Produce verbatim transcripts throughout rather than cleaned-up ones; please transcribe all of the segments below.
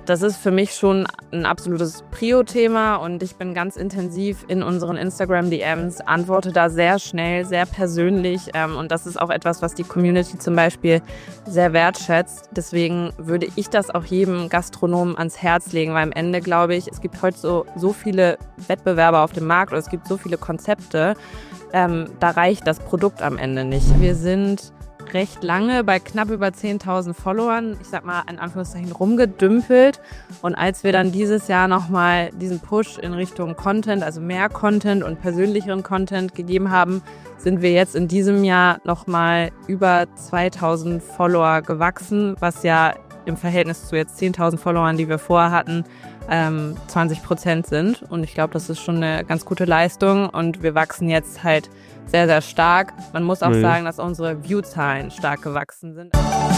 Das ist für mich schon ein absolutes Prio-Thema und ich bin ganz intensiv in unseren Instagram-D Ms, antworte da sehr schnell, sehr persönlich ähm, und das ist auch etwas, was die Community zum Beispiel sehr wertschätzt. Deswegen würde ich das auch jedem Gastronomen ans Herz legen, weil am Ende glaube ich, es gibt heute so, so viele Wettbewerber auf dem Markt oder es gibt so viele Konzepte, ähm, da reicht das Produkt am Ende nicht. Wir sind recht lange bei knapp über zehntausend Followern, ich sag mal in Anführungszeichen rumgedümpelt und als wir dann dieses Jahr nochmal diesen Push in Richtung Content, also mehr Content und persönlicheren Content gegeben haben, sind wir jetzt in diesem Jahr nochmal über zweitausend Follower gewachsen, was ja im Verhältnis zu jetzt zehntausend Followern, die wir vorher hatten, ähm, zwanzig Prozent sind und ich glaube, das ist schon eine ganz gute Leistung und wir wachsen jetzt halt sehr, sehr stark. Man muss auch mhm. sagen, dass unsere View-Zahlen stark gewachsen sind.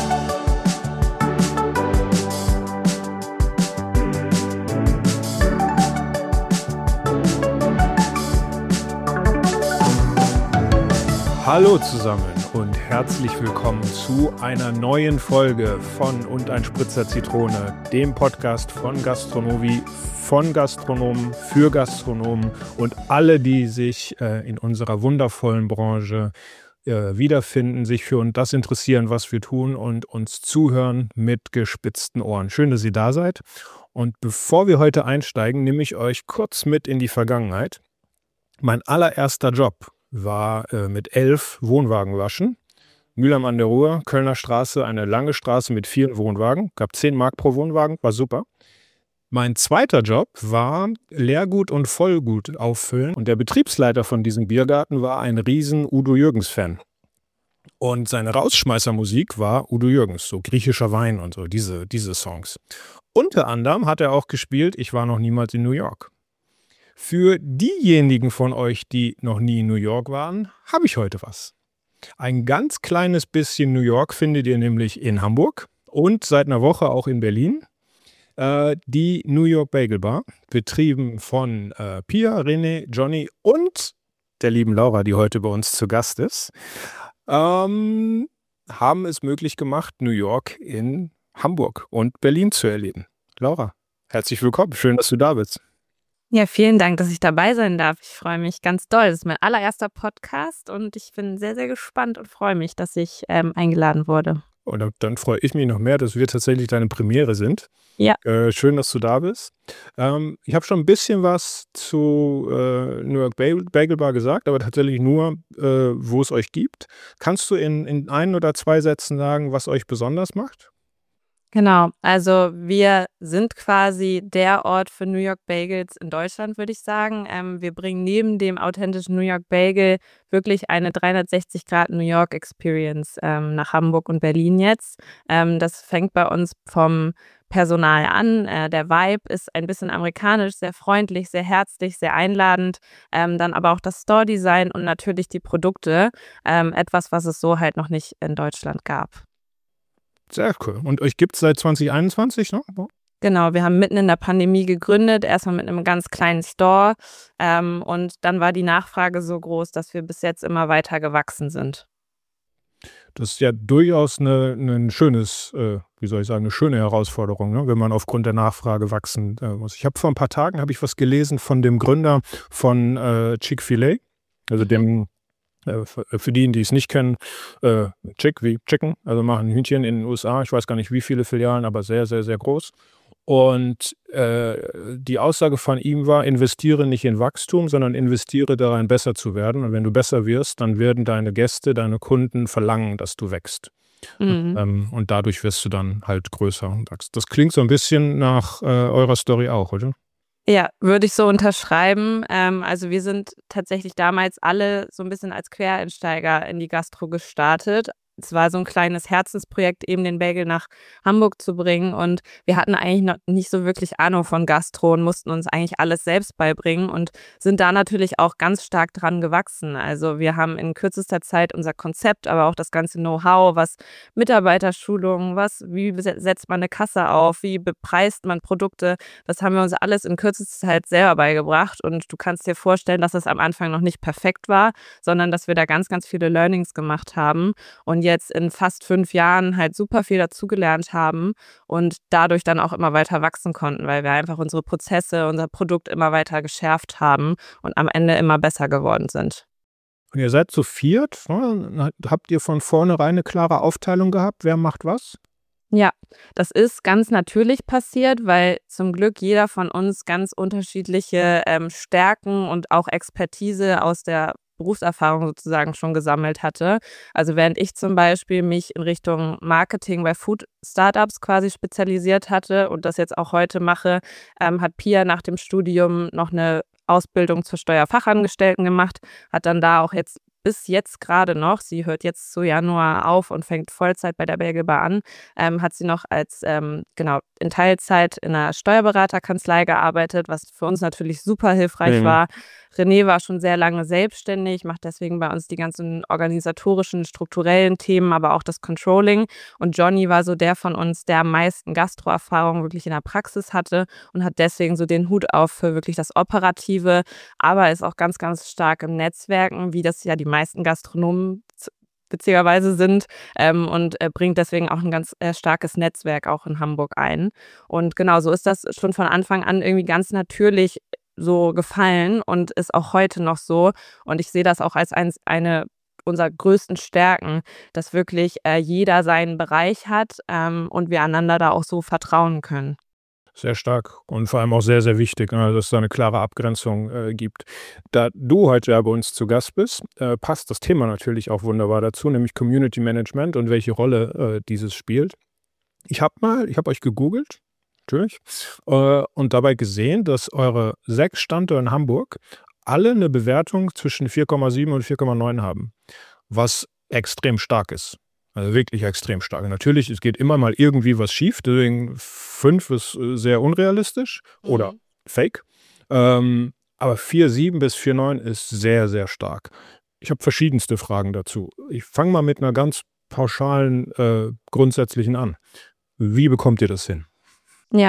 Hallo zusammen und herzlich willkommen zu einer neuen Folge von Und ein Spritzer Zitrone, dem Podcast von Gastronovi, von Gastronomen, für Gastronomen und alle, die sich äh, in unserer wundervollen Branche äh, wiederfinden, sich für und das interessieren, was wir tun und uns zuhören mit gespitzten Ohren. Schön, dass ihr da seid. Und bevor wir heute einsteigen, nehme ich euch kurz mit in die Vergangenheit. Mein allererster Job war äh, mit elf Wohnwagen waschen. Mülheim an der Ruhr, Kölner Straße, eine lange Straße mit vielen Wohnwagen. Gab zehn Mark pro Wohnwagen, war super. Mein zweiter Job war Leergut und Vollgut auffüllen. Und der Betriebsleiter von diesem Biergarten war ein riesen Udo Jürgens-Fan. Und seine Rausschmeißermusik war Udo Jürgens, so griechischer Wein und so, diese, diese Songs. Unter anderem hat er auch gespielt, ich war noch niemals in New York. Für diejenigen von euch, die noch nie in New York waren, habe ich heute was. Ein ganz kleines bisschen New York findet ihr nämlich in Hamburg und seit einer Woche auch in Berlin. Äh, die New York Bagel Bar, betrieben von äh, Pia, René, Johnny und der lieben Laura, die heute bei uns zu Gast ist, ähm, haben es möglich gemacht, New York in Hamburg und Berlin zu erleben. Laura, herzlich willkommen. Schön, dass du da bist. Ja, vielen Dank, dass ich dabei sein darf. Ich freue mich ganz doll. Das ist mein allererster Podcast und ich bin sehr, sehr gespannt und freue mich, dass ich ähm, eingeladen wurde. Und dann, dann freue ich mich noch mehr, dass wir tatsächlich deine Premiere sind. Ja. Äh, schön, dass du da bist. Ähm, ich habe schon ein bisschen was zu äh, New York Bagel Bar gesagt, aber tatsächlich nur, äh, wo es euch gibt. Kannst du in, in ein oder zwei Sätzen sagen, was euch besonders macht? Genau, also wir sind quasi der Ort für New York Bagels in Deutschland, würde ich sagen. Ähm, wir bringen neben dem authentischen New York Bagel wirklich eine dreihundertsechzig Grad New York Experience ähm, nach Hamburg und Berlin jetzt. Ähm, das fängt bei uns vom Personal an. Äh, der Vibe ist ein bisschen amerikanisch, sehr freundlich, sehr herzlich, sehr einladend. Ähm, dann aber auch das Store-Design und natürlich die Produkte. Ähm, etwas, was es so halt noch nicht in Deutschland gab. Sehr cool. Und euch gibt es seit zwanzig einundzwanzig, ne? Genau, wir haben mitten in der Pandemie gegründet, erstmal mit einem ganz kleinen Store ähm, und dann war die Nachfrage so groß, dass wir bis jetzt immer weiter gewachsen sind. Das ist ja durchaus eine, ein schönes, äh, wie soll ich sagen, eine schöne Herausforderung, ne? Wenn man aufgrund der Nachfrage wachsen äh, muss. Ich habe vor ein paar Tagen habe ich was gelesen von dem Gründer von äh, Chick-fil-A, also dem für die, die es nicht kennen, äh, Chick wie Chicken, also machen Hühnchen in den U S A. Ich weiß gar nicht, wie viele Filialen, aber sehr, sehr, sehr groß. Und äh, die Aussage von ihm war, investiere nicht in Wachstum, sondern investiere darin, besser zu werden. Und wenn du besser wirst, dann werden deine Gäste, deine Kunden verlangen, dass du wächst. Mhm. Ähm, und dadurch wirst du dann halt größer und wachst. Das klingt so ein bisschen nach äh, eurer Story auch, oder? Ja, würde ich so unterschreiben. Ähm, also wir sind tatsächlich damals alle so ein bisschen als Quereinsteiger in die Gastro gestartet. Es war so ein kleines Herzensprojekt, eben den Bagel nach Hamburg zu bringen. Und wir hatten eigentlich noch nicht so wirklich Ahnung von Gastro und mussten uns eigentlich alles selbst beibringen und sind da natürlich auch ganz stark dran gewachsen. Also wir haben in kürzester Zeit unser Konzept, aber auch das ganze Know-how, was Mitarbeiterschulung, was, wie setzt man eine Kasse auf, wie bepreist man Produkte, das haben wir uns alles in kürzester Zeit selber beigebracht. Und du kannst dir vorstellen, dass es am Anfang noch nicht perfekt war, sondern dass wir da ganz, ganz viele Learnings gemacht haben. Und jetzt in fast fünf Jahren halt super viel dazugelernt haben und dadurch dann auch immer weiter wachsen konnten, weil wir einfach unsere Prozesse, unser Produkt immer weiter geschärft haben und am Ende immer besser geworden sind. Und ihr seid zu viert, ne? Habt ihr von vornherein eine klare Aufteilung gehabt, wer macht was? Ja, das ist ganz natürlich passiert, weil zum Glück jeder von uns ganz unterschiedliche ähm, Stärken und auch Expertise aus der Berufserfahrung sozusagen schon gesammelt hatte. Also während ich zum Beispiel mich in Richtung Marketing bei Food-Startups quasi spezialisiert hatte und das jetzt auch heute mache, ähm, hat Pia nach dem Studium noch eine Ausbildung zur Steuerfachangestellten gemacht, hat dann da auch jetzt bis jetzt gerade noch, sie hört jetzt zu Januar auf und fängt Vollzeit bei der Bergelbar an, ähm, hat sie noch als, ähm, genau, in Teilzeit in einer Steuerberaterkanzlei gearbeitet, was für uns natürlich super hilfreich Mhm. war. René war schon sehr lange selbstständig, macht deswegen bei uns die ganzen organisatorischen, strukturellen Themen, aber auch das Controlling. Und Johnny war so der von uns, der am meisten Gastroerfahrung wirklich in der Praxis hatte und hat deswegen so den Hut auf für wirklich das Operative, aber ist auch ganz, ganz stark im Netzwerken, wie das ja die meisten Gastronomen z- witzigerweise sind, ähm, und äh, bringt deswegen auch ein ganz äh, starkes Netzwerk auch in Hamburg ein. Und genau, so ist das schon von Anfang an irgendwie ganz natürlich so gefallen und ist auch heute noch so. Und ich sehe das auch als eins, eine unserer größten Stärken, dass wirklich äh, jeder seinen Bereich hat ähm, und wir einander da auch so vertrauen können. Sehr stark und vor allem auch sehr, sehr wichtig, ne, dass es da eine klare Abgrenzung äh, gibt. Da du heute ja bei uns zu Gast bist, äh, passt das Thema natürlich auch wunderbar dazu, nämlich Community Management und welche Rolle äh, dieses spielt. Ich habe mal, ich habe euch gegoogelt, natürlich, äh, und dabei gesehen, dass eure sechs Standorte in Hamburg alle eine Bewertung zwischen vier Komma sieben und vier Komma neun haben, was extrem stark ist. Also wirklich extrem stark. Natürlich, es geht immer mal irgendwie was schief, deswegen fünf ist äh, sehr unrealistisch oder Mhm. fake. Ähm, aber vier Komma sieben bis vier Komma neun ist sehr, sehr stark. Ich habe verschiedenste Fragen dazu. Ich fange mal mit einer ganz pauschalen, äh, grundsätzlichen an. Wie bekommt ihr das hin? Ja,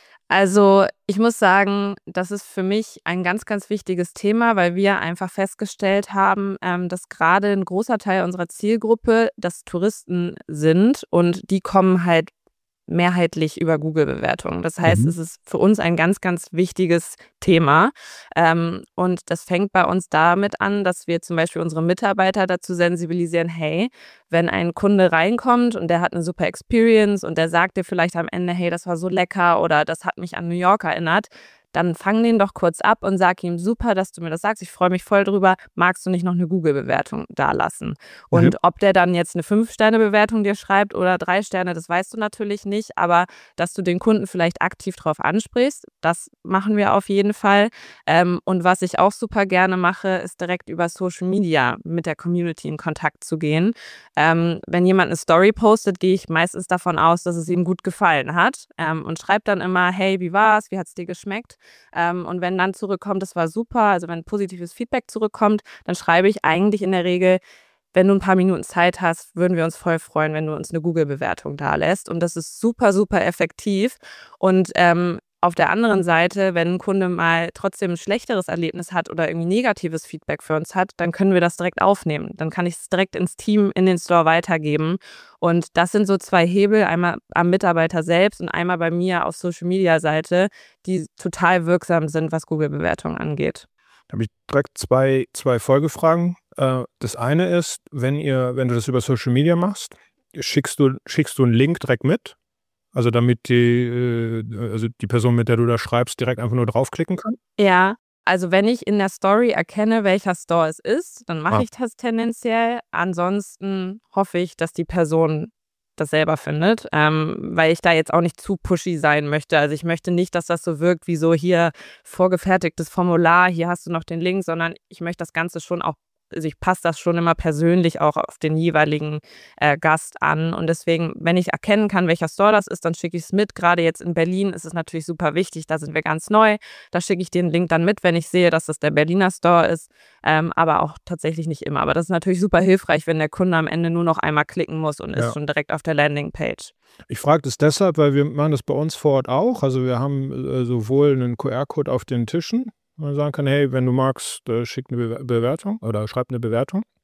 also ich muss sagen, das ist für mich ein ganz, ganz wichtiges Thema, weil wir einfach festgestellt haben, ähm, dass gerade ein großer Teil unserer Zielgruppe das Touristen sind und die kommen halt mehrheitlich über Google-Bewertungen. Das heißt, Mhm. es ist für uns ein ganz, ganz wichtiges Thema. Ähm, und das fängt bei uns damit an, dass wir zum Beispiel unsere Mitarbeiter dazu sensibilisieren, hey, wenn ein Kunde reinkommt und der hat eine super Experience und der sagt dir vielleicht am Ende, hey, das war so lecker oder das hat mich an New York erinnert, dann fang den doch kurz ab und sag ihm, super, dass du mir das sagst, ich freue mich voll drüber, magst du nicht noch eine Google-Bewertung dalassen? Und Mhm. ob der dann jetzt eine fünf Sterne Bewertung dir schreibt oder drei Sterne, das weißt du natürlich nicht, aber dass du den Kunden vielleicht aktiv drauf ansprichst, das machen wir auf jeden Fall. Ähm, und was ich auch super gerne mache, ist direkt über Social Media mit der Community in Kontakt zu gehen. Ähm, wenn jemand eine Story postet, gehe ich meistens davon aus, dass es ihm gut gefallen hat, ähm, und schreibe dann immer, hey, wie war's, wie hat's dir geschmeckt? Ähm, und wenn dann zurückkommt, das war super, also wenn positives Feedback zurückkommt, dann schreibe ich eigentlich in der Regel, wenn du ein paar Minuten Zeit hast, würden wir uns voll freuen, wenn du uns eine Google-Bewertung dalässt. Und das ist super, super effektiv. Und ähm, auf der anderen Seite, wenn ein Kunde mal trotzdem ein schlechteres Erlebnis hat oder irgendwie negatives Feedback für uns hat, dann können wir das direkt aufnehmen. Dann kann ich es direkt ins Team, in den Store weitergeben. Und das sind so zwei Hebel, einmal am Mitarbeiter selbst und einmal bei mir auf Social-Media-Seite, die total wirksam sind, was Google-Bewertungen angeht. Da habe ich direkt zwei, zwei Folgefragen. Äh, das eine ist, wenn ihr, wenn du das über Social Media machst, schickst du, schickst du einen Link direkt mit? Also damit die, äh, also die Person, mit der du da schreibst, direkt einfach nur draufklicken kann? Ja, also wenn ich in der Story erkenne, welcher Store es ist, dann mache Ah, ich das tendenziell. Ansonsten hoffe ich, dass die Person das selber findet, ähm, weil ich da jetzt auch nicht zu pushy sein möchte. Also ich möchte nicht, dass das so wirkt wie so hier vorgefertigtes Formular, hier hast du noch den Link, sondern ich möchte das Ganze schon auch, also ich passe das schon immer persönlich auch auf den jeweiligen äh, Gast an. Und deswegen, wenn ich erkennen kann, welcher Store das ist, dann schicke ich es mit. Gerade jetzt in Berlin ist es natürlich super wichtig, da sind wir ganz neu. Da schicke ich den Link dann mit, wenn ich sehe, dass das der Berliner Store ist, ähm, aber auch tatsächlich nicht immer. Aber das ist natürlich super hilfreich, wenn der Kunde am Ende nur noch einmal klicken muss und ja. ist schon direkt auf der Landingpage. Ich frage das deshalb, weil wir machen das bei uns vor Ort auch. Also wir haben äh, sowohl einen Q R-Code auf den Tischen, wo man sagen kann, hey, wenn du magst, äh, schick eine Be- Bewertung oder schreib eine Bewertung.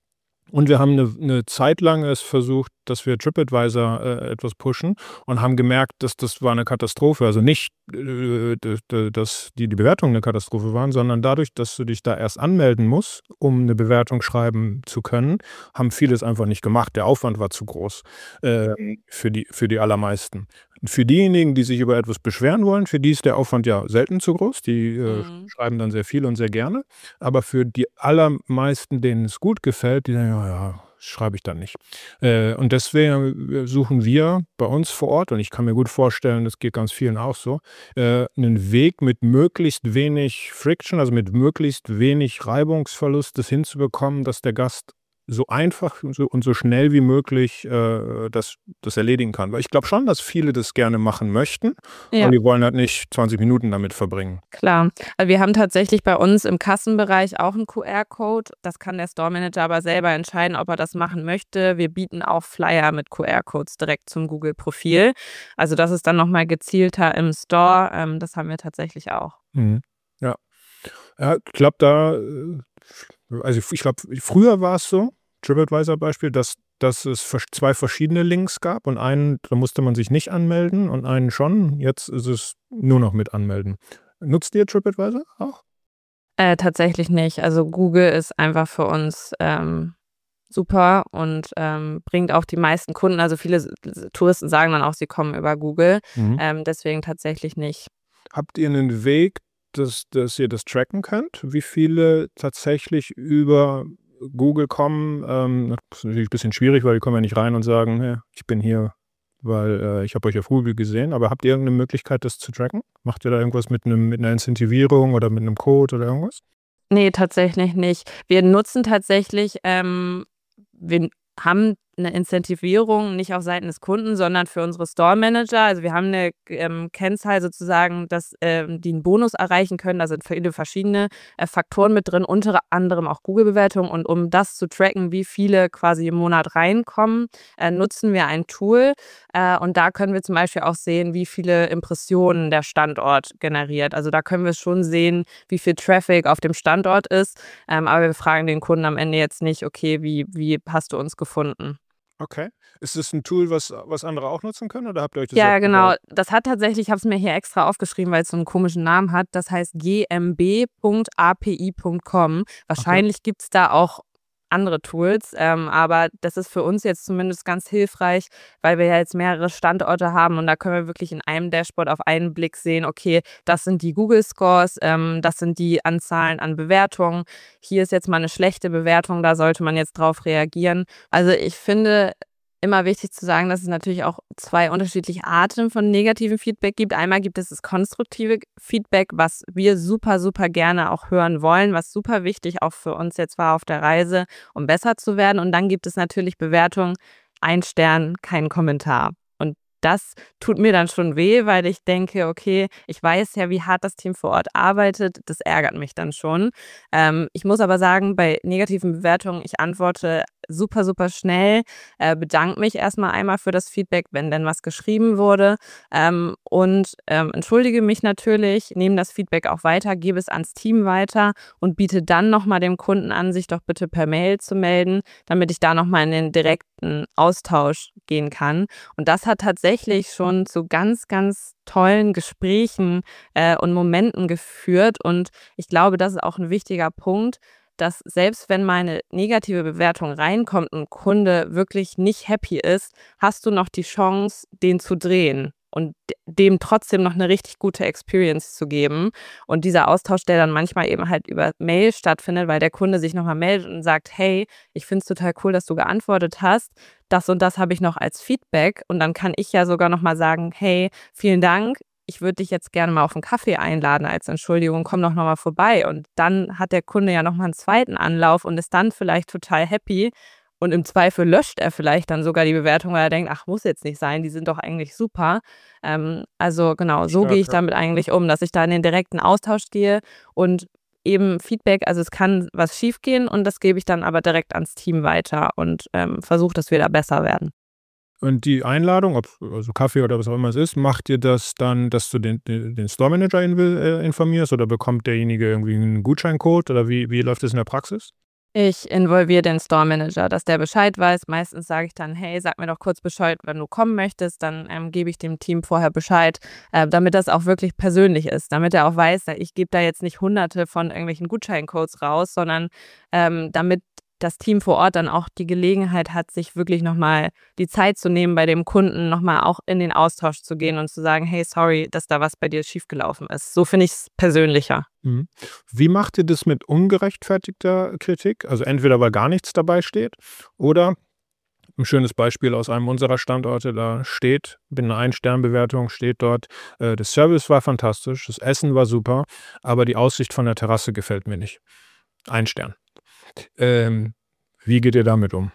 Und wir haben eine, eine Zeit lang es versucht, dass wir TripAdvisor äh, etwas pushen und haben gemerkt, dass das war eine Katastrophe. Also nicht, äh, d- d- dass die, die Bewertungen eine Katastrophe waren, sondern dadurch, dass du dich da erst anmelden musst, um eine Bewertung schreiben zu können, haben viele es einfach nicht gemacht. Der Aufwand war zu groß äh, für die, für die allermeisten. Für diejenigen, die sich über etwas beschweren wollen, für die ist der Aufwand ja selten zu groß. Die äh, Mhm. schreiben dann sehr viel und sehr gerne. Aber für die allermeisten, denen es gut gefällt, die sagen, ja, ja, schreibe ich dann nicht. Äh, und deswegen suchen wir bei uns vor Ort, und ich kann mir gut vorstellen, das geht ganz vielen auch so, äh, einen Weg mit möglichst wenig Friction, also mit möglichst wenig Reibungsverlust, das hinzubekommen, dass der Gast so einfach und so, und so schnell wie möglich äh, das, das erledigen kann. Weil ich glaube schon, dass viele das gerne machen möchten, aber Ja. die wollen halt nicht zwanzig Minuten damit verbringen. Klar. Also wir haben tatsächlich bei uns im Kassenbereich auch einen Q R-Code. Das kann der Store Manager aber selber entscheiden, ob er das machen möchte. Wir bieten auch Flyer mit Q R-Codes direkt zum Google-Profil. Also das ist dann nochmal gezielter im Store. Ähm, das haben wir tatsächlich auch. Mhm. Ja. Ja, ich glaube, da, äh, also ich glaube, früher war es so, TripAdvisor-Beispiel, dass, dass es vers- zwei verschiedene Links gab und einen, da musste man sich nicht anmelden und einen schon. Jetzt ist es nur noch mit anmelden. Nutzt ihr TripAdvisor auch? Äh, tatsächlich nicht. Also Google ist einfach für uns ähm, super und ähm, bringt auch die meisten Kunden. Also viele S- Touristen sagen dann auch, sie kommen über Google. Mhm. Ähm, deswegen tatsächlich nicht. Habt ihr einen Weg, dass, dass ihr das tracken könnt? Wie viele tatsächlich über Google kommen? Ähm, das ist natürlich ein bisschen schwierig, weil die kommen ja nicht rein und sagen, hey, ich bin hier, weil äh, ich habe euch auf Google gesehen. Aber habt ihr irgendeine Möglichkeit, das zu tracken? Macht ihr da irgendwas mit einem mit einer Incentivierung oder mit einem Code oder irgendwas? Nee, tatsächlich nicht. Wir nutzen tatsächlich, ähm, wir haben eine Incentivierung nicht auf Seiten des Kunden, sondern für unsere Store Manager. Also wir haben eine ähm, Kennzahl sozusagen, dass ähm, die einen Bonus erreichen können. Da sind viele verschiedene äh, Faktoren mit drin, unter anderem auch Google-Bewertungen. Und um das zu tracken, wie viele quasi im Monat reinkommen, äh, nutzen wir ein Tool. Äh, und da können wir zum Beispiel auch sehen, wie viele Impressionen der Standort generiert. Also da können wir schon sehen, wie viel Traffic auf dem Standort ist. Ähm, aber wir fragen den Kunden am Ende jetzt nicht, okay, wie, wie hast du uns gefunden? Okay. Ist das ein Tool, was, was andere auch nutzen können oder habt ihr euch das Ja, selbst genau. gebaut? Das hat tatsächlich, ich habe es mir hier extra aufgeschrieben, weil es so einen komischen Namen hat. Das heißt g m b punkt a p i punkt com. Okay. Wahrscheinlich gibt es da auch andere Tools, ähm, aber das ist für uns jetzt zumindest ganz hilfreich, weil wir ja jetzt mehrere Standorte haben und da können wir wirklich in einem Dashboard auf einen Blick sehen, okay, das sind die Google Scores, ähm, das sind die Anzahlen an Bewertungen. Hier ist jetzt mal eine schlechte Bewertung, da sollte man jetzt drauf reagieren. Also ich finde, immer wichtig zu sagen, dass es natürlich auch zwei unterschiedliche Arten von negativem Feedback gibt. Einmal gibt es das konstruktive Feedback, was wir super, super gerne auch hören wollen, was super wichtig auch für uns jetzt war auf der Reise, um besser zu werden. Und dann gibt es natürlich Bewertungen, ein Stern, kein Kommentar. Und das tut mir dann schon weh, weil ich denke, okay, ich weiß ja, wie hart das Team vor Ort arbeitet. Das ärgert mich dann schon. Ähm, ich muss aber sagen, bei negativen Bewertungen, ich antworte super, super schnell, äh, bedanke mich erstmal einmal für das Feedback, wenn denn was geschrieben wurde ähm, und ähm, entschuldige mich natürlich, nehme das Feedback auch weiter, gebe es ans Team weiter und biete dann nochmal dem Kunden an, sich doch bitte per Mail zu melden, damit ich da nochmal in den direkten Austausch gehen kann. Und das hat tatsächlich schon zu ganz, ganz tollen Gesprächen äh, und Momenten geführt und ich glaube, das ist auch ein wichtiger Punkt, dass selbst wenn mal eine negative Bewertung reinkommt und ein Kunde wirklich nicht happy ist, hast du noch die Chance, den zu drehen und dem trotzdem noch eine richtig gute Experience zu geben. Und dieser Austausch, der dann manchmal eben halt über Mail stattfindet, weil der Kunde sich nochmal meldet und sagt, hey, ich finde es total cool, dass du geantwortet hast. Das und das habe ich noch als Feedback. Und dann kann ich ja sogar nochmal sagen, hey, vielen Dank. Ich würde dich jetzt gerne mal auf einen Kaffee einladen als Entschuldigung, komm doch nochmal vorbei. Und dann hat der Kunde ja nochmal einen zweiten Anlauf und ist dann vielleicht total happy. Und im Zweifel löscht er vielleicht dann sogar die Bewertung, weil er denkt, ach, muss jetzt nicht sein, die sind doch eigentlich super. Ähm, also genau, so gehe ich Stark, ja. damit eigentlich um, dass ich da in den direkten Austausch gehe und eben Feedback, also es kann was schiefgehen und das gebe ich dann aber direkt ans Team weiter und ähm, versuche, dass wir da besser werden. Und die Einladung, ob also Kaffee oder was auch immer es ist, macht ihr das dann, dass du den, den, den Store Manager in, äh, informierst oder bekommt derjenige irgendwie einen Gutscheincode oder wie, wie läuft das in der Praxis? Ich involviere den Store Manager, dass der Bescheid weiß. Meistens sage ich dann, hey, sag mir doch kurz Bescheid, wenn du kommen möchtest. Dann ähm, gebe ich dem Team vorher Bescheid, äh, damit das auch wirklich persönlich ist. Damit er auch weiß, ich gebe da jetzt nicht hunderte von irgendwelchen Gutscheincodes raus, sondern ähm, damit das Team vor Ort dann auch die Gelegenheit hat, sich wirklich nochmal die Zeit zu nehmen, bei dem Kunden nochmal auch in den Austausch zu gehen und zu sagen, hey, sorry, dass da was bei dir schiefgelaufen ist. So finde ich es persönlicher. Mhm. Wie macht ihr das mit ungerechtfertigter Kritik? Also entweder, weil gar nichts dabei steht oder ein schönes Beispiel aus einem unserer Standorte, da steht, bin eine Ein-Stern-Bewertung, steht dort, äh, das Service war fantastisch, das Essen war super, aber die Aussicht von der Terrasse gefällt mir nicht. Ein Stern. Ähm, wie geht ihr damit um?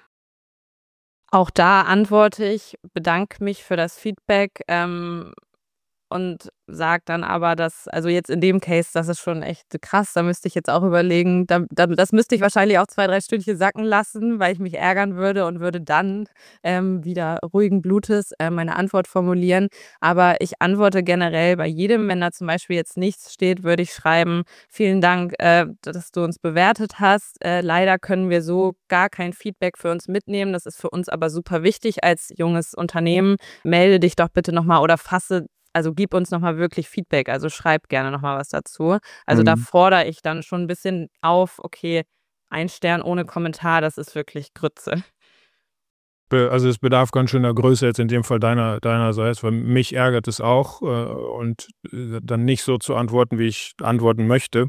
Auch da antworte ich, bedanke mich für das Feedback ähm, und sage dann aber, dass, also jetzt in dem Case, das ist schon echt krass, da müsste ich jetzt auch überlegen, da, da, das müsste ich wahrscheinlich auch zwei, drei Stündchen sacken lassen, weil ich mich ärgern würde und würde dann ähm, wieder ruhigen Blutes äh, meine Antwort formulieren. Aber ich antworte generell bei jedem, wenn da zum Beispiel jetzt nichts steht, würde ich schreiben, vielen Dank, äh, dass du uns bewertet hast. Äh, leider können wir so gar kein Feedback für uns mitnehmen. Das ist für uns aber super wichtig als junges Unternehmen. Melde dich doch bitte nochmal oder fasse Also gib uns nochmal wirklich Feedback, also schreib gerne nochmal was dazu. Also mhm. da fordere ich dann schon ein bisschen auf, okay, ein Stern ohne Kommentar, das ist wirklich Grütze. Also es bedarf ganz schöner Größe jetzt in dem Fall deiner, deinerseits, weil mich ärgert es auch äh, und äh, dann nicht so zu antworten, wie ich antworten möchte.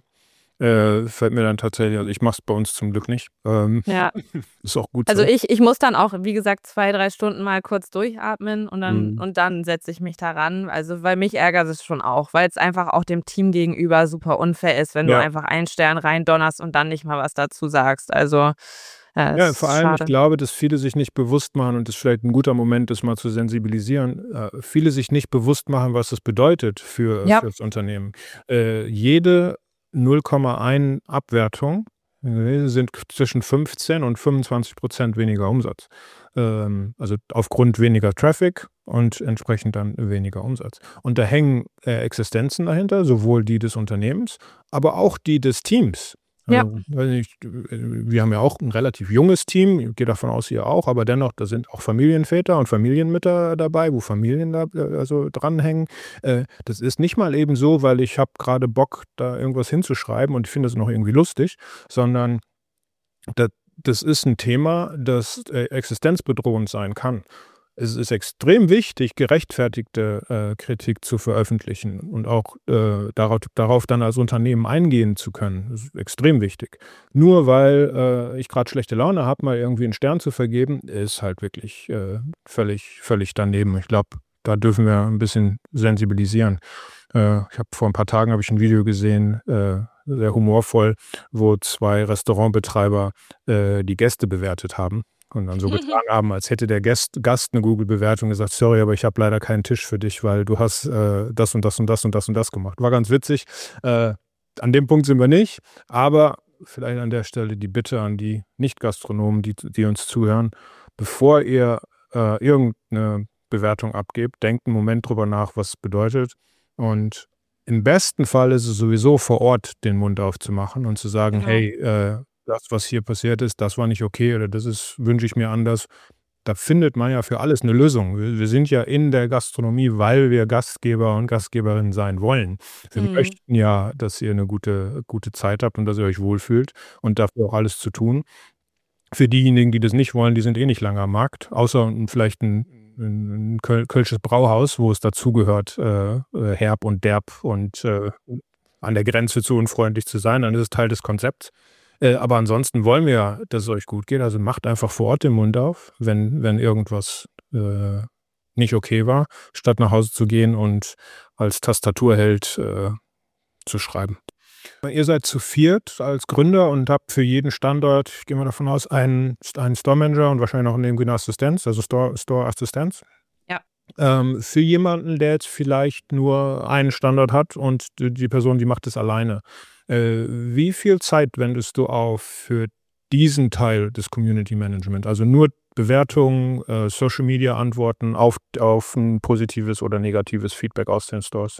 Äh, fällt mir dann tatsächlich, also ich mache es bei uns zum Glück nicht. Ähm, ja. Ist auch gut Also so. ich, ich muss dann auch, wie gesagt, zwei, drei Stunden mal kurz durchatmen und dann, Mhm. und dann setze ich mich daran. Also weil mich ärgert es schon auch, weil es einfach auch dem Team gegenüber super unfair ist, wenn ja. du einfach einen Stern reindonnerst und dann nicht mal was dazu sagst. Also äh, ja, vor allem, schade. Ich glaube, dass viele sich nicht bewusst machen, und das ist vielleicht ein guter Moment, das mal zu sensibilisieren, äh, viele sich nicht bewusst machen, was das bedeutet für, ja. für das Unternehmen. Äh, jede null Komma eins Abwertung äh, sind zwischen fünfzehn und fünfundzwanzig Prozent weniger Umsatz. Ähm, also aufgrund weniger Traffic und entsprechend dann weniger Umsatz. Und da hängen äh, Existenzen dahinter, sowohl die des Unternehmens, aber auch die des Teams. Ja. Also, weiß nicht, wir haben ja auch ein relativ junges Team, ich gehe davon aus, ihr auch, aber dennoch, da sind auch Familienväter und Familienmütter dabei, wo Familien da also dranhängen. Äh, das ist nicht mal eben so, weil ich habe gerade Bock, da irgendwas hinzuschreiben und ich finde das noch irgendwie lustig, sondern das, das ist ein Thema, das äh, existenzbedrohend sein kann. Es ist extrem wichtig, gerechtfertigte äh, Kritik zu veröffentlichen und auch äh, darauf, darauf dann als Unternehmen eingehen zu können. Das ist extrem wichtig. Nur weil äh, ich gerade schlechte Laune habe, mal irgendwie einen Stern zu vergeben, ist halt wirklich äh, völlig, völlig daneben. Ich glaube, da dürfen wir ein bisschen sensibilisieren. Äh, ich habe vor ein paar Tagen habe ich ein Video gesehen, äh, sehr humorvoll, wo zwei Restaurantbetreiber äh, die Gäste bewertet haben. Und dann so getan haben, als hätte der Gast, Gast eine Google-Bewertung gesagt, sorry, aber ich habe leider keinen Tisch für dich, weil du hast äh, das und das und das und das und das gemacht. War ganz witzig. Äh, an dem Punkt sind wir nicht, aber vielleicht an der Stelle die Bitte an die Nicht-Gastronomen, die, die uns zuhören, bevor ihr äh, irgendeine Bewertung abgebt, denkt einen Moment drüber nach, was es bedeutet. Und im besten Fall ist es sowieso vor Ort den Mund aufzumachen und zu sagen, genau. hey, äh, das, was hier passiert ist, das war nicht okay oder das ist, wünsche ich mir anders. Da findet man ja für alles eine Lösung. Wir, wir sind ja in der Gastronomie, weil wir Gastgeber und Gastgeberinnen sein wollen. Wir mhm. möchten ja, dass ihr eine gute, gute Zeit habt und dass ihr euch wohlfühlt und dafür auch alles zu tun. Für diejenigen, die das nicht wollen, die sind eh nicht lange am Markt, außer vielleicht ein, ein Köl- Kölsches Brauhaus, wo es dazugehört, äh, herb und derb und äh, an der Grenze zu unfreundlich zu sein, dann ist es Teil des Konzepts. Äh, aber ansonsten wollen wir ja, dass es euch gut geht. Also macht einfach vor Ort den Mund auf, wenn, wenn irgendwas äh, nicht okay war, statt nach Hause zu gehen und als Tastaturheld äh, zu schreiben. Ihr seid zu viert als Gründer und habt für jeden Standort, ich gehe mal davon aus, einen, einen Store Manager und wahrscheinlich noch irgendwie eine Assistenz, also Store, Store Assistenz. Ja. Ähm, für jemanden, der jetzt vielleicht nur einen Standort hat und die Person, die macht es alleine. Äh, wie viel Zeit wendest du auf für diesen Teil des Community Management? Also nur Bewertungen, äh, Social Media Antworten auf, auf ein positives oder negatives Feedback aus den Stores?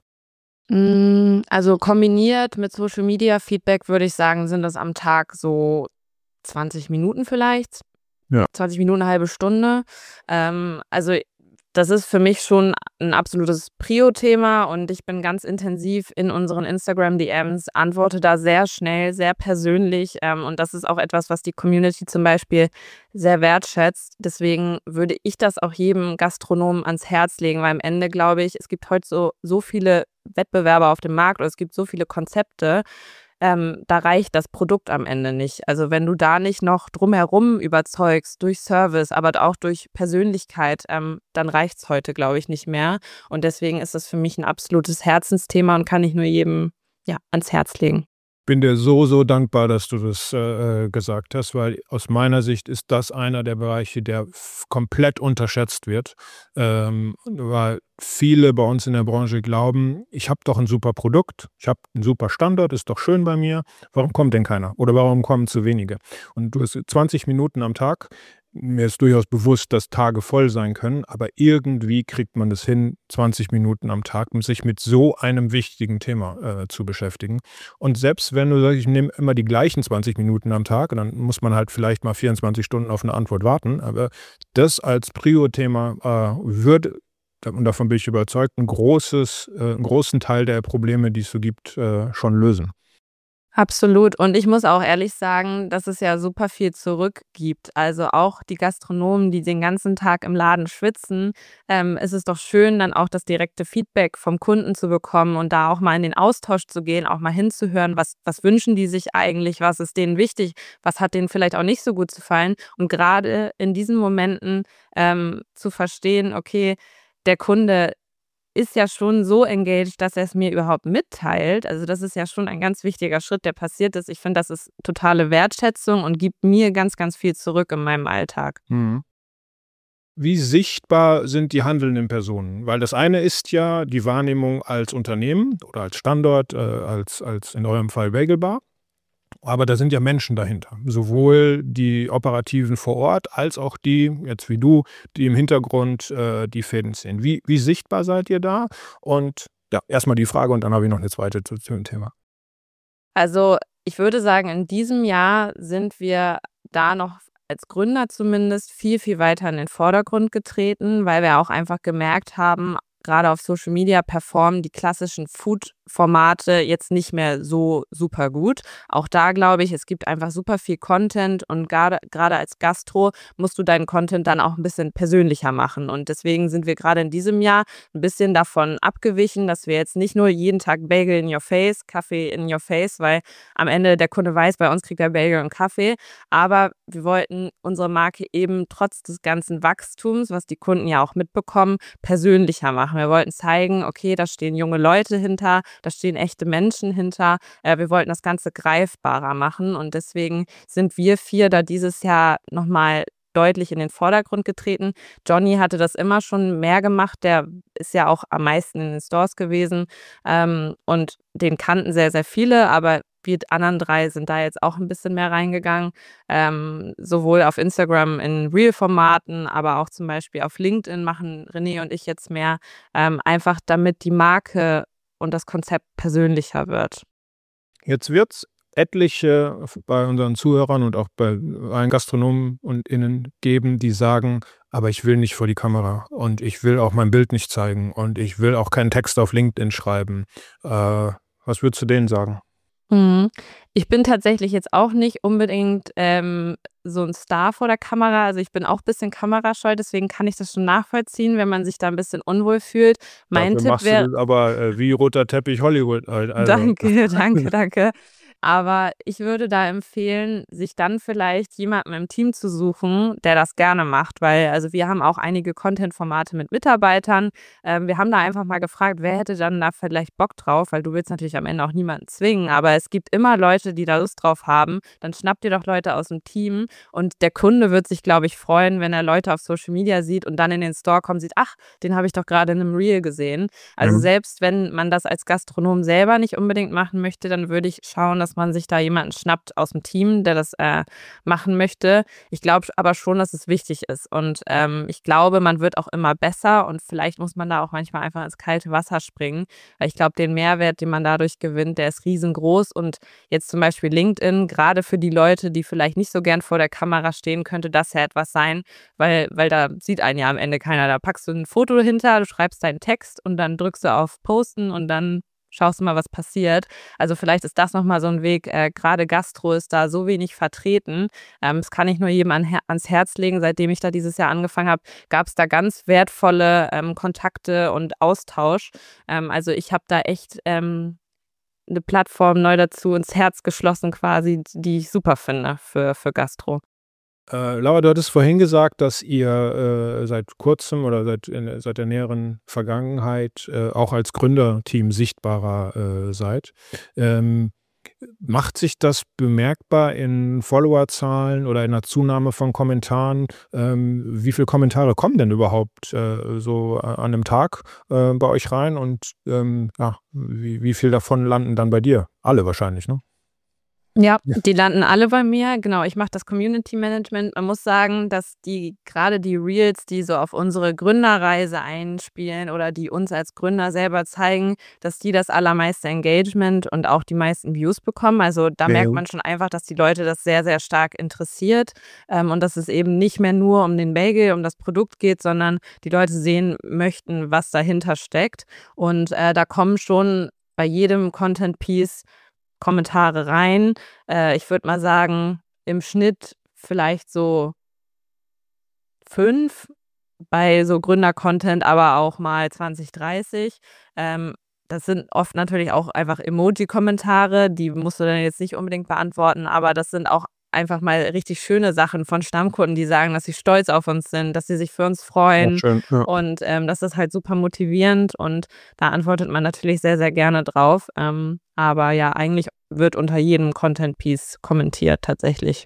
Also kombiniert mit Social Media Feedback würde ich sagen, sind das am Tag so zwanzig Minuten vielleicht. Ja. zwanzig Minuten, eine halbe Stunde. Ähm, also das ist für mich schon ein absolutes Prio-Thema und ich bin ganz intensiv in unseren Instagram-D Ms, antworte da sehr schnell, sehr persönlich ähm, und das ist auch etwas, was die Community zum Beispiel sehr wertschätzt. Deswegen würde ich das auch jedem Gastronomen ans Herz legen, weil am Ende glaube ich, es gibt heute so, so viele Wettbewerber auf dem Markt oder es gibt so viele Konzepte, ähm, da reicht das Produkt am Ende nicht. Also wenn du da nicht noch drumherum überzeugst, durch Service, aber auch durch Persönlichkeit, ähm, dann reicht es heute, glaube ich, nicht mehr. Und deswegen ist das für mich ein absolutes Herzensthema und kann ich nur jedem ja, ans Herz legen. Bin dir so, so dankbar, dass du das äh, gesagt hast, weil aus meiner Sicht ist das einer der Bereiche, der f- komplett unterschätzt wird, ähm, weil viele bei uns in der Branche glauben, ich habe doch ein super Produkt, ich habe einen super Standort, ist doch schön bei mir, warum kommt denn keiner oder warum kommen zu wenige? Und du hast zwanzig Minuten am Tag. Mir ist durchaus bewusst, dass Tage voll sein können, aber irgendwie kriegt man es hin, zwanzig Minuten am Tag, um sich mit so einem wichtigen Thema äh, zu beschäftigen. Und selbst wenn du sagst, ich nehme immer die gleichen zwanzig Minuten am Tag, dann muss man halt vielleicht mal vierundzwanzig Stunden auf eine Antwort warten, aber das als Prio-Thema äh, würde, und davon bin ich überzeugt, ein großes, äh, einen großen Teil der Probleme, die es so gibt, äh, schon lösen. Absolut. Und ich muss auch ehrlich sagen, dass es ja super viel zurückgibt. Also auch die Gastronomen, die den ganzen Tag im Laden schwitzen, ähm, ist es doch schön, dann auch das direkte Feedback vom Kunden zu bekommen und da auch mal in den Austausch zu gehen, auch mal hinzuhören, was, was wünschen die sich eigentlich, was ist denen wichtig, was hat denen vielleicht auch nicht so gut gefallen. Und gerade in diesen Momenten ähm, zu verstehen, okay, der Kunde ist ja schon so engaged, dass er es mir überhaupt mitteilt. Also das ist ja schon ein ganz wichtiger Schritt, der passiert ist. Ich finde, das ist totale Wertschätzung und gibt mir ganz, ganz viel zurück in meinem Alltag. Mhm. Wie sichtbar sind die handelnden Personen? Weil das eine ist ja die Wahrnehmung als Unternehmen oder als Standort, äh, als, als in eurem Fall Bagelbar. Aber da sind ja Menschen dahinter. Sowohl die Operativen vor Ort als auch die, jetzt wie du, die im Hintergrund äh, die Fäden ziehen. Wie, wie sichtbar seid ihr da? Und ja, erstmal die Frage und dann habe ich noch eine zweite zu, zu dem Thema. Also ich würde sagen, in diesem Jahr sind wir da noch als Gründer zumindest viel, viel weiter in den Vordergrund getreten, weil wir auch einfach gemerkt haben, gerade auf Social Media performen die klassischen Food-Formate jetzt nicht mehr so super gut. Auch da glaube ich, es gibt einfach super viel Content und gerade gerade als Gastro musst du deinen Content dann auch ein bisschen persönlicher machen. Und deswegen sind wir gerade in diesem Jahr ein bisschen davon abgewichen, dass wir jetzt nicht nur jeden Tag Bagel in your face, Kaffee in your face, weil am Ende der Kunde weiß, bei uns kriegt er Bagel und Kaffee. Aber wir wollten unsere Marke eben trotz des ganzen Wachstums, was die Kunden ja auch mitbekommen, persönlicher machen. Wir wollten zeigen, okay, da stehen junge Leute hinter, da stehen echte Menschen hinter. Äh, wir wollten das Ganze greifbarer machen und deswegen sind wir vier da dieses Jahr nochmal deutlich in den Vordergrund getreten. Johnny hatte das immer schon mehr gemacht, der ist ja auch am meisten in den Stores gewesen ähm, und den kannten sehr, sehr viele, aber wir anderen drei sind da jetzt auch ein bisschen mehr reingegangen, ähm, sowohl auf Instagram in Reel-Formaten, aber auch zum Beispiel auf LinkedIn machen René und ich jetzt mehr, ähm, einfach damit die Marke und das Konzept persönlicher wird. Jetzt wird es etliche bei unseren Zuhörern und auch bei allen Gastronomen und Innen geben, die sagen, aber ich will nicht vor die Kamera und ich will auch mein Bild nicht zeigen und ich will auch keinen Text auf LinkedIn schreiben. Äh, was würdest du denen sagen? Mhm. Ich bin tatsächlich jetzt auch nicht unbedingt ähm, so ein Star vor der Kamera. Also ich bin auch ein bisschen kamerascheu, deswegen kann ich das schon nachvollziehen, wenn man sich da ein bisschen unwohl fühlt. Mein Dafür Tipp machst du wäre, das aber äh, wie roter Teppich Hollywood halt. Also. danke, danke, danke. Aber ich würde da empfehlen, sich dann vielleicht jemanden im Team zu suchen, der das gerne macht, weil also wir haben auch einige Content-Formate mit Mitarbeitern. Ähm, wir haben da einfach mal gefragt, wer hätte dann da vielleicht Bock drauf, weil du willst natürlich am Ende auch niemanden zwingen, aber es gibt immer Leute, die da Lust drauf haben. Dann schnappt ihr doch Leute aus dem Team und der Kunde wird sich, glaube ich, freuen, wenn er Leute auf Social Media sieht und dann in den Store kommt und sieht, ach, den habe ich doch gerade in einem Reel gesehen. Also Mhm. selbst wenn man das als Gastronom selber nicht unbedingt machen möchte, dann würde ich schauen, dass dass man sich da jemanden schnappt aus dem Team, der das äh, machen möchte. Ich glaube aber schon, dass es wichtig ist und ähm, ich glaube, man wird auch immer besser und vielleicht muss man da auch manchmal einfach ins kalte Wasser springen, weil ich glaube, den Mehrwert, den man dadurch gewinnt, der ist riesengroß und jetzt zum Beispiel LinkedIn, gerade für die Leute, die vielleicht nicht so gern vor der Kamera stehen, könnte das ja etwas sein, weil, weil da sieht einen ja am Ende keiner. Da packst du ein Foto hinter, du schreibst deinen Text und dann drückst du auf Posten und dann schaust du mal, was passiert. Also vielleicht ist das nochmal so ein Weg, äh, gerade Gastro ist da so wenig vertreten. Ähm, das kann ich nur jedem an, ans Herz legen. Seitdem ich da dieses Jahr angefangen habe, gab es da ganz wertvolle ähm, Kontakte und Austausch. Ähm, also ich habe da echt ähm, eine Plattform neu dazu ins Herz geschlossen quasi, die ich super finde für, für Gastro. Äh, Laura, du hattest vorhin gesagt, dass ihr äh, seit kurzem oder seit, in, seit der näheren Vergangenheit äh, auch als Gründerteam sichtbarer äh, seid. Ähm, macht sich das bemerkbar in Followerzahlen oder in der Zunahme von Kommentaren? Ähm, wie viele Kommentare kommen denn überhaupt äh, so an einem Tag äh, bei euch rein? Und ähm, ja, wie, wie viel davon landen dann bei dir? Alle wahrscheinlich, ne? Ja, die landen alle bei mir. Genau, ich mache das Community Management. Man muss sagen, dass die gerade die Reels, die so auf unsere Gründerreise einspielen oder die uns als Gründer selber zeigen, dass die das allermeiste Engagement und auch die meisten Views bekommen. Also da Ja. merkt man schon einfach, dass die Leute das sehr, sehr stark interessiert ähm, und dass es eben nicht mehr nur um den Bagel, um das Produkt geht, sondern die Leute sehen möchten, was dahinter steckt. Und äh, da kommen schon bei jedem Content-Piece Kommentare rein. Äh, ich würde mal sagen, im Schnitt vielleicht so fünf, bei so Gründer-Content aber auch mal zwanzig, dreißig. Ähm, das sind oft natürlich auch einfach Emoji-Kommentare, die musst du dann jetzt nicht unbedingt beantworten, aber das sind auch einfach mal richtig schöne Sachen von Stammkunden, die sagen, dass sie stolz auf uns sind, dass sie sich für uns freuen. Ja, schön, ja. Und ähm, das ist halt super motivierend und da antwortet man natürlich sehr, sehr gerne drauf. Ähm, aber ja, eigentlich wird unter jedem Content-Piece kommentiert tatsächlich.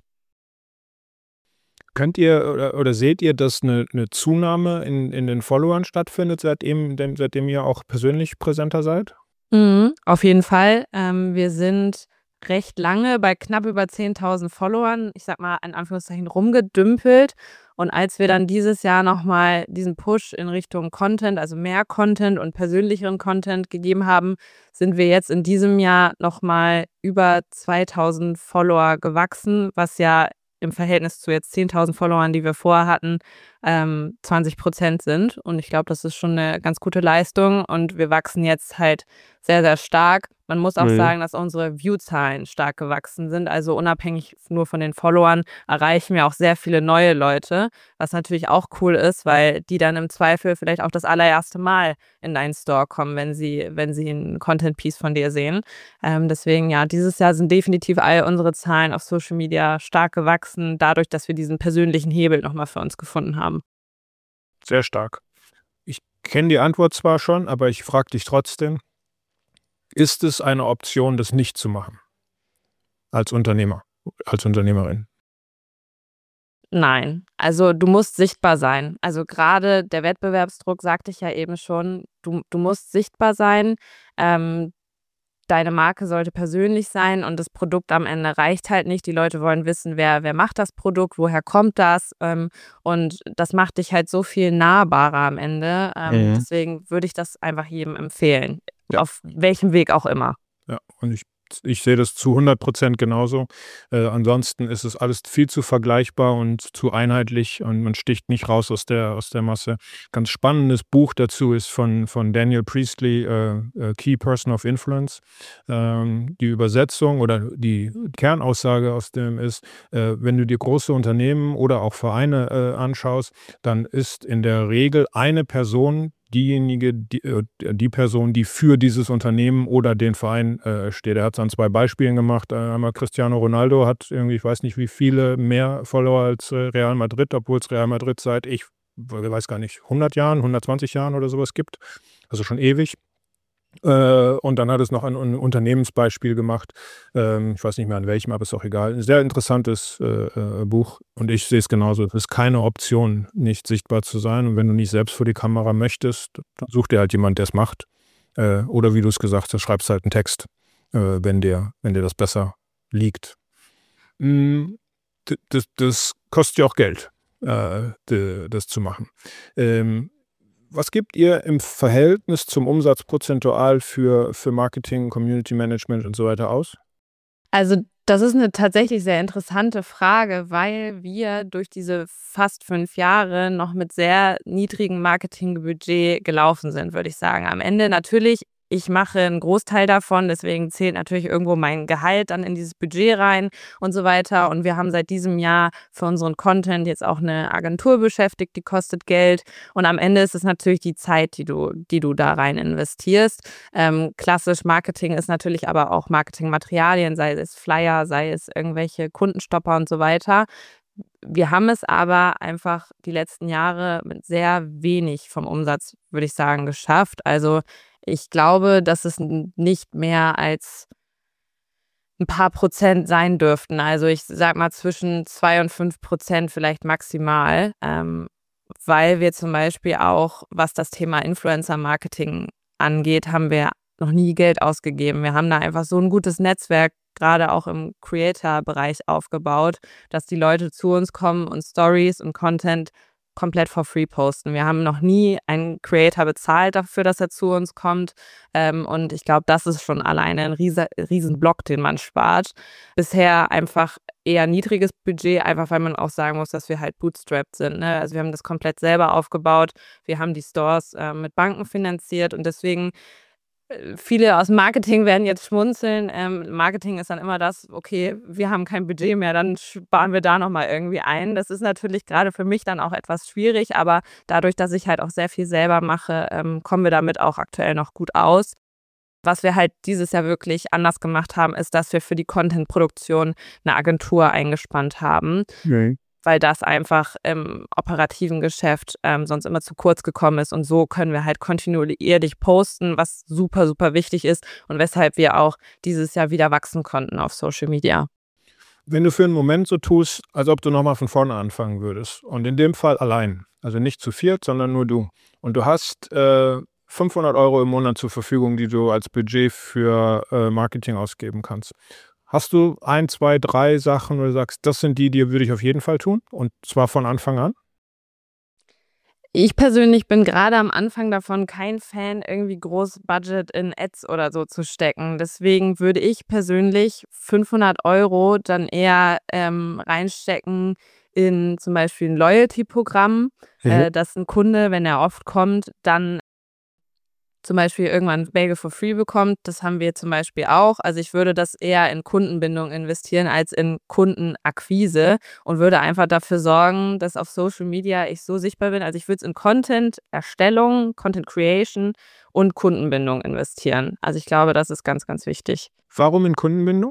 Könnt ihr oder, oder seht ihr, dass eine, eine Zunahme in, in den Followern stattfindet, seitdem, dem, seitdem ihr auch persönlich präsenter seid? Mhm, auf jeden Fall. Ähm, wir sind recht lange bei knapp über zehntausend Followern, ich sag mal in Anführungszeichen, rumgedümpelt. Und als wir dann dieses Jahr nochmal diesen Push in Richtung Content, also mehr Content und persönlicheren Content gegeben haben, sind wir jetzt in diesem Jahr nochmal über zweitausend Follower gewachsen, was ja im Verhältnis zu jetzt zehntausend Followern, die wir vorher hatten, ähm, zwanzig Prozent sind. Und ich glaube, das ist schon eine ganz gute Leistung. Und wir wachsen jetzt halt sehr, sehr stark. Man muss auch Mhm. sagen, dass unsere View-Zahlen stark gewachsen sind. Also unabhängig nur von den Followern erreichen wir auch sehr viele neue Leute, was natürlich auch cool ist, weil die dann im Zweifel vielleicht auch das allererste Mal in deinen Store kommen, wenn sie, wenn sie ein Content-Piece von dir sehen. Ähm, deswegen, ja, dieses Jahr sind definitiv all unsere Zahlen auf Social Media stark gewachsen, dadurch, dass wir diesen persönlichen Hebel nochmal für uns gefunden haben. Sehr stark. Ich kenne die Antwort zwar schon, aber ich frage dich trotzdem, ist es eine Option, das nicht zu machen? Als Unternehmer, als Unternehmerin? Nein, also du musst sichtbar sein. Also gerade der Wettbewerbsdruck, sagte ich ja eben schon, du, du musst sichtbar sein. Ähm, deine Marke sollte persönlich sein und das Produkt am Ende reicht halt nicht. Die Leute wollen wissen, wer, wer macht das Produkt, woher kommt das? Ähm, und das macht dich halt so viel nahbarer am Ende. Ähm, Mhm. Deswegen würde ich das einfach jedem empfehlen, Ja. auf welchem Weg auch immer. Ja, und ich, ich sehe das zu hundert Prozent genauso. Äh, ansonsten ist es alles viel zu vergleichbar und zu einheitlich und man sticht nicht raus aus der, aus der Masse. Ganz spannendes Buch dazu ist von, von Daniel Priestley, äh, äh, Key Person of Influence. Ähm, die Übersetzung oder die Kernaussage aus dem ist, äh, wenn du dir große Unternehmen oder auch Vereine äh, anschaust, dann ist in der Regel eine Person diejenige, die, die Person, die für dieses Unternehmen oder den Verein äh, steht. Er hat es an zwei Beispielen gemacht. Einmal Cristiano Ronaldo hat irgendwie, ich weiß nicht wie viele mehr Follower als äh, Real Madrid, obwohl es Real Madrid seit, ich weiß gar nicht, hundert Jahren, hundertzwanzig Jahren oder sowas gibt. Also schon ewig. Äh, und dann hat es noch ein, ein Unternehmensbeispiel gemacht. Ähm, ich weiß nicht mehr an welchem, aber ist auch egal. Ein sehr interessantes äh, äh, Buch und ich sehe es genauso. Es ist keine Option, nicht sichtbar zu sein. Und wenn du nicht selbst vor die Kamera möchtest, dann such dir halt jemand, der es macht. Äh, oder wie du es gesagt hast, schreibst halt einen Text. äh, wenn dir, wenn dir das besser liegt. Mm, das, das kostet ja auch Geld, äh, das zu machen. Ähm, was gebt ihr im Verhältnis zum Umsatz prozentual für, für Marketing, Community Management und so weiter aus? Also das ist eine tatsächlich sehr interessante Frage, weil wir durch diese fast fünf Jahre noch mit sehr niedrigem Marketingbudget gelaufen sind, würde ich sagen. Am Ende natürlich, ich mache einen Großteil davon, deswegen zählt natürlich irgendwo mein Gehalt dann in dieses Budget rein und so weiter. Und wir haben seit diesem Jahr für unseren Content jetzt auch eine Agentur beschäftigt, die kostet Geld. Und am Ende ist es natürlich die Zeit, die du, die du da rein investierst. Ähm, klassisch Marketing ist natürlich aber auch Marketingmaterialien, sei es Flyer, sei es irgendwelche Kundenstopper und so weiter. Wir haben es aber einfach die letzten Jahre mit sehr wenig vom Umsatz, würde ich sagen, geschafft. Also ich glaube, dass es nicht mehr als ein paar Prozent sein dürften. Also ich sag mal zwischen zwei und fünf Prozent vielleicht maximal, ähm, weil wir zum Beispiel auch, was das Thema Influencer-Marketing angeht, haben wir noch nie Geld ausgegeben. Wir haben da einfach so ein gutes Netzwerk, gerade auch im Creator-Bereich aufgebaut, dass die Leute zu uns kommen und Stories und Content komplett for free posten. Wir haben noch nie einen Creator bezahlt dafür, dass er zu uns kommt. Ähm, und ich glaube, das ist schon alleine ein riesen, riesen Block, den man spart. Bisher einfach eher niedriges Budget, einfach weil man auch sagen muss, dass wir halt bootstrapped sind. Ne? Also wir haben das komplett selber aufgebaut. Wir haben die Stores äh, mit Banken finanziert und deswegen viele aus Marketing werden jetzt schmunzeln. Ähm, Marketing ist dann immer das, okay, wir haben kein Budget mehr, dann sparen wir da nochmal irgendwie ein. Das ist natürlich gerade für mich dann auch etwas schwierig, aber dadurch, dass ich halt auch sehr viel selber mache, ähm, kommen wir damit auch aktuell noch gut aus. Was wir halt dieses Jahr wirklich anders gemacht haben, ist, dass wir für die Content-Produktion eine Agentur eingespannt haben. Okay. Weil das einfach im operativen Geschäft ähm, sonst immer zu kurz gekommen ist. Und so können wir halt kontinuierlich posten, was super, super wichtig ist und weshalb wir auch dieses Jahr wieder wachsen konnten auf Social Media. Wenn du für einen Moment so tust, als ob du nochmal von vorne anfangen würdest und in dem Fall allein, also nicht zu viert, sondern nur du, und du hast äh, fünfhundert Euro im Monat zur Verfügung, die du als Budget für äh, Marketing ausgeben kannst. Hast du ein, zwei, drei Sachen, wo du sagst, das sind die, die würde ich auf jeden Fall tun und zwar von Anfang an? Ich persönlich bin gerade am Anfang davon kein Fan, irgendwie groß Budget in Ads oder so zu stecken. Deswegen würde ich persönlich fünfhundert Euro dann eher ähm, reinstecken in zum Beispiel ein Loyalty-Programm, Mhm. äh, dass ein Kunde, wenn er oft kommt, dann zum Beispiel irgendwann ein Bagel for free bekommt. Das haben wir zum Beispiel auch. Also ich würde das eher in Kundenbindung investieren als in Kundenakquise und würde einfach dafür sorgen, dass auf Social Media ich so sichtbar bin. Also ich würde es in Content-Erstellung, Content-Creation und Kundenbindung investieren. Also ich glaube, das ist ganz, ganz wichtig. Warum in Kundenbindung?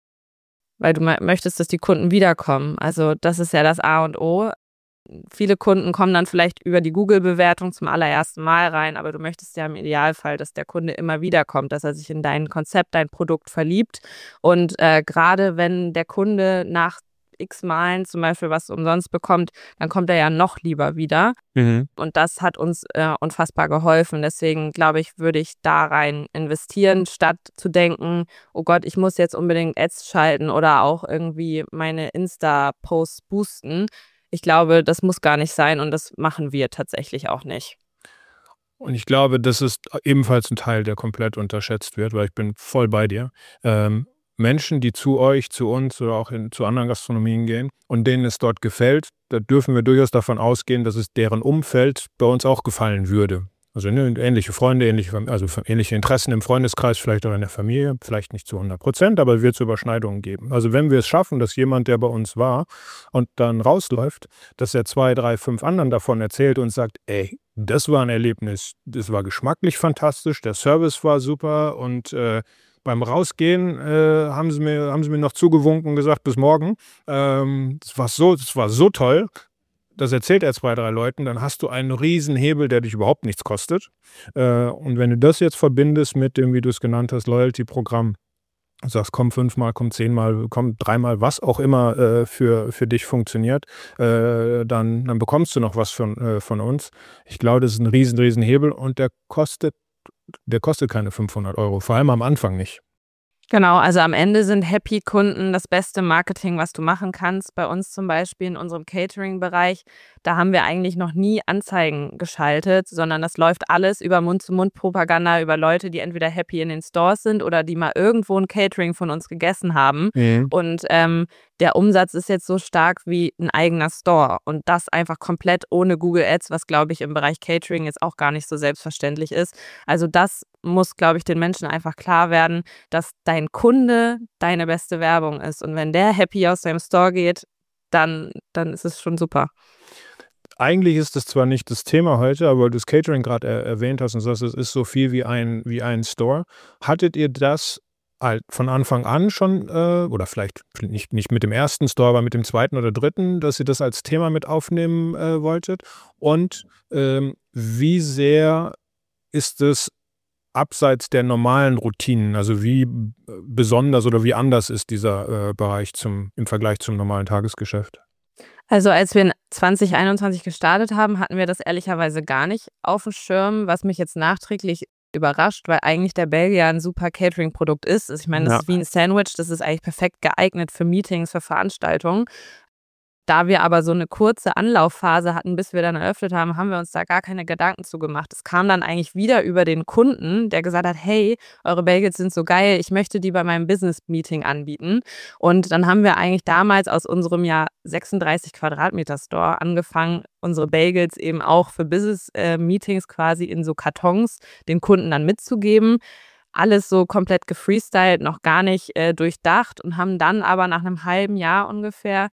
Weil du möchtest, dass die Kunden wiederkommen. Also das ist ja das A und O. Viele Kunden kommen dann vielleicht über die Google-Bewertung zum allerersten Mal rein, aber du möchtest ja im Idealfall, dass der Kunde immer wieder kommt, dass er sich in dein Konzept, dein Produkt verliebt. Und äh, gerade wenn der Kunde nach x Malen zum Beispiel was umsonst bekommt, dann kommt er ja noch lieber wieder. Mhm. Und das hat uns äh, unfassbar geholfen. Deswegen, glaube ich, würde ich da rein investieren, statt zu denken, oh Gott, ich muss jetzt unbedingt Ads schalten oder auch irgendwie meine Insta-Posts boosten. Ich glaube, das muss gar nicht sein und das machen wir tatsächlich auch nicht. Und ich glaube, das ist ebenfalls ein Teil, der komplett unterschätzt wird, weil ich bin voll bei dir. Ähm, Menschen, die zu euch, zu uns oder auch in, zu anderen Gastronomien gehen und denen es dort gefällt, da dürfen wir durchaus davon ausgehen, dass es deren Umfeld bei uns auch gefallen würde. Also ne, ähnliche Freunde, ähnliche, also ähnliche Interessen im Freundeskreis, vielleicht auch in der Familie, vielleicht nicht zu hundert Prozent, aber wird es Überschneidungen geben. Also wenn wir es schaffen, dass jemand, der bei uns war und dann rausläuft, dass er zwei, drei, fünf anderen davon erzählt und sagt, ey, das war ein Erlebnis, das war geschmacklich fantastisch, der Service war super und äh, beim Rausgehen äh, haben, sie mir, haben sie mir noch zugewunken und gesagt, bis morgen. Ähm, das war so, das war so toll. Das erzählt er zwei, drei Leuten, dann hast du einen riesen Hebel, der dich überhaupt nichts kostet. Äh, und wenn du das jetzt verbindest mit dem, wie du es genannt hast, Loyalty-Programm, sagst, komm fünfmal, komm zehnmal, komm dreimal, was auch immer äh, für, für dich funktioniert, äh, dann, dann bekommst du noch was von, äh, von uns. Ich glaube, das ist ein riesen, riesen Hebel und der kostet, der kostet keine fünfhundert Euro, vor allem am Anfang nicht. Genau, also am Ende sind Happy-Kunden das beste Marketing, was du machen kannst. Bei uns zum Beispiel in unserem Catering-Bereich, da haben wir eigentlich noch nie Anzeigen geschaltet, sondern das läuft alles über Mund-zu-Mund-Propaganda, über Leute, die entweder happy in den Stores sind oder die mal irgendwo ein Catering von uns gegessen haben. Mhm. Und ähm, der Umsatz ist jetzt so stark wie ein eigener Store und das einfach komplett ohne Google Ads, was, glaube ich, im Bereich Catering jetzt auch gar nicht so selbstverständlich ist. Also das muss, glaube ich, den Menschen einfach klar werden, dass dein Kunde deine beste Werbung ist. Und wenn der happy aus deinem Store geht, dann, dann ist es schon super. Eigentlich ist das zwar nicht das Thema heute, aber weil du das Catering gerade er erwähnt hast und sagst, es ist so viel wie ein, wie ein Store. Hattet ihr das halt von Anfang an schon, äh, oder vielleicht nicht, nicht mit dem ersten Store, aber mit dem zweiten oder dritten, dass ihr das als Thema mit aufnehmen äh, wolltet? Und ähm, wie sehr ist es abseits der normalen Routinen, also wie besonders oder wie anders ist dieser äh, Bereich zum, im Vergleich zum normalen Tagesgeschäft? Also als wir in zwanzig einundzwanzig gestartet haben, hatten wir das ehrlicherweise gar nicht auf dem Schirm, was mich jetzt nachträglich überrascht, weil eigentlich der Belgier ein super Catering-Produkt ist. Ich meine, das Ja. ist wie ein Sandwich, das ist eigentlich perfekt geeignet für Meetings, für Veranstaltungen. Da wir aber so eine kurze Anlaufphase hatten, bis wir dann eröffnet haben, haben wir uns da gar keine Gedanken zu gemacht. Es kam dann eigentlich wieder über den Kunden, der gesagt hat, hey, eure Bagels sind so geil, ich möchte die bei meinem Business-Meeting anbieten. Und dann haben wir eigentlich damals aus unserem ja sechsunddreißig Quadratmeter Store angefangen, unsere Bagels eben auch für Business-Meetings quasi in so Kartons den Kunden dann mitzugeben. Alles so komplett gefreestylt, noch gar nicht äh, durchdacht und haben dann aber nach einem halben Jahr ungefähr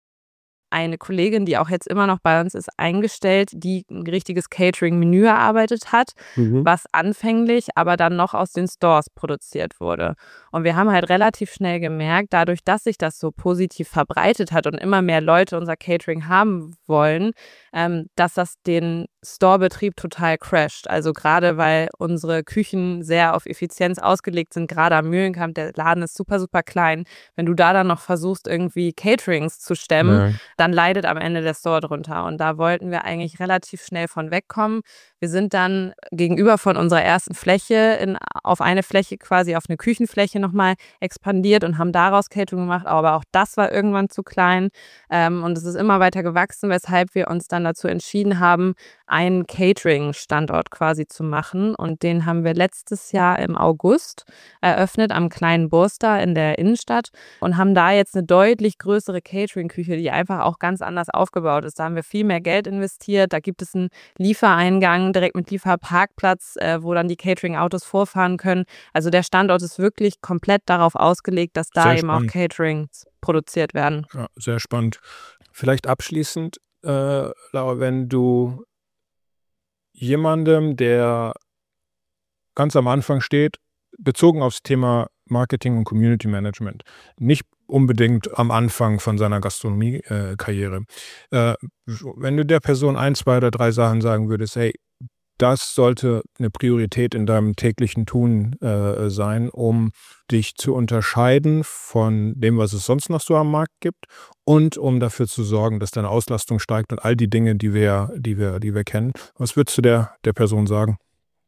eine Kollegin, die auch jetzt immer noch bei uns ist, eingestellt, die ein richtiges Catering-Menü erarbeitet hat, Mhm. was anfänglich aber dann noch aus den Stores produziert wurde. Und wir haben halt relativ schnell gemerkt, dadurch, dass sich das so positiv verbreitet hat und immer mehr Leute unser Catering haben wollen, ähm, dass das den Storebetrieb total crasht. Also gerade weil unsere Küchen sehr auf Effizienz ausgelegt sind, gerade am Mühlenkamp, der Laden ist super, super klein. Wenn du da dann noch versuchst, irgendwie Caterings zu stemmen, Ja. dann leidet am Ende der Store drunter. Und da wollten wir eigentlich relativ schnell von wegkommen. Wir sind dann gegenüber von unserer ersten Fläche in, auf eine Fläche quasi, auf eine Küchenfläche nochmal expandiert und haben daraus Catering gemacht. Aber auch das war irgendwann zu klein. Ähm, und es ist immer weiter gewachsen, weshalb wir uns dann dazu entschieden haben, einen Catering-Standort quasi zu machen. Und den haben wir letztes Jahr im August eröffnet am kleinen Burster in der Innenstadt und haben da jetzt eine deutlich größere Catering-Küche, die einfach auch ganz anders aufgebaut ist. Da haben wir viel mehr Geld investiert. Da gibt es einen Liefereingang direkt mit Lieferparkplatz, äh, wo dann die Catering-Autos vorfahren können. Also der Standort ist wirklich komplett darauf ausgelegt, dass da Sehr eben spannend. auch Caterings produziert werden. Ja, sehr spannend. Vielleicht abschließend, äh, Laura, wenn du jemandem, der ganz am Anfang steht, bezogen aufs Thema Marketing und Community Management, nicht unbedingt am Anfang von seiner Gastronomie-Karriere, äh, äh, wenn du der Person ein, zwei oder drei Sachen sagen würdest, hey, das sollte eine Priorität in deinem täglichen Tun äh, sein, um dich zu unterscheiden von dem, was es sonst noch so am Markt gibt und um dafür zu sorgen, dass deine Auslastung steigt und all die Dinge, die wir, die wir, die wir kennen. Was würdest du der, der Person sagen?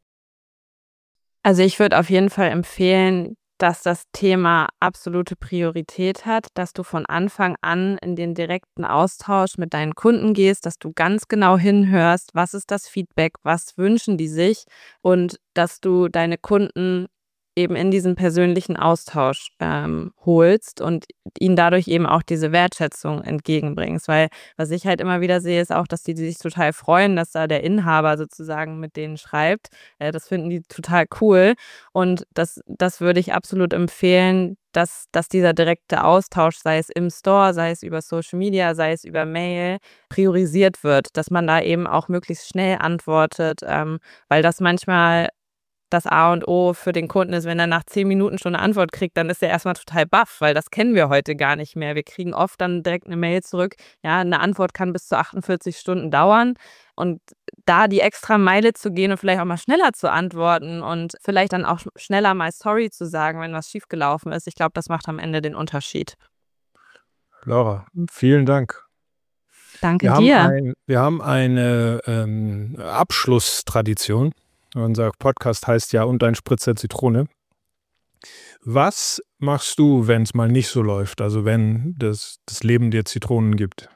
Also ich würde auf jeden Fall empfehlen, dass das Thema absolute Priorität hat, dass du von Anfang an in den direkten Austausch mit deinen Kunden gehst, dass du ganz genau hinhörst, was ist das Feedback, was wünschen die sich und dass du deine Kunden eben in diesen persönlichen Austausch ähm, holst und ihnen dadurch eben auch diese Wertschätzung entgegenbringst. Weil was ich halt immer wieder sehe, ist auch, dass die sich total freuen, dass da der Inhaber sozusagen mit denen schreibt. Äh, das finden die total cool. Und das, das würde ich absolut empfehlen, dass, dass dieser direkte Austausch, sei es im Store, sei es über Social Media, sei es über Mail, priorisiert wird. Dass man da eben auch möglichst schnell antwortet, ähm, weil das manchmal das A und O für den Kunden ist, wenn er nach zehn Minuten schon eine Antwort kriegt, dann ist er erstmal total baff, weil das kennen wir heute gar nicht mehr. Wir kriegen oft dann direkt eine Mail zurück. Ja, eine Antwort kann bis zu achtundvierzig Stunden dauern. Und da die extra Meile zu gehen und vielleicht auch mal schneller zu antworten und vielleicht dann auch schneller mal sorry zu sagen, wenn was schiefgelaufen ist, ich glaube, das macht am Ende den Unterschied. Laura, vielen Dank. Danke Wir haben, dir. ein, wir haben eine ähm, Abschlusstradition. Unser Podcast heißt ja "Und ein Spritzer Zitrone". Was machst du, wenn es mal nicht so läuft? Also wenn das, das Leben dir Zitronen gibt?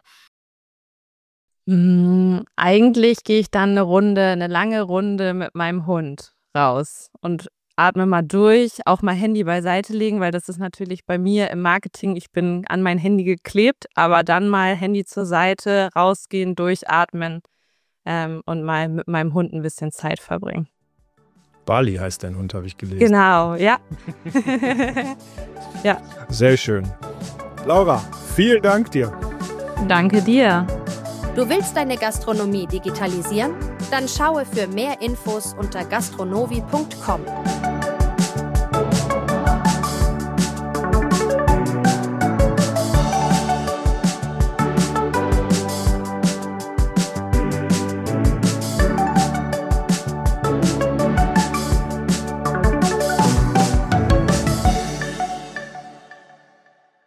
Mm, eigentlich gehe ich dann eine Runde, eine lange Runde mit meinem Hund raus und atme mal durch, auch mal Handy beiseite legen, weil das ist natürlich bei mir im Marketing, ich bin an mein Handy geklebt, aber dann mal Handy zur Seite, rausgehen, durchatmen ähm, und mal mit meinem Hund ein bisschen Zeit verbringen. Bali heißt dein Hund, habe ich gelesen. Genau, ja. Ja. Sehr schön. Laura, vielen Dank dir. Danke dir. Du willst deine Gastronomie digitalisieren? Dann schaue für mehr Infos unter gastronovi punkt com.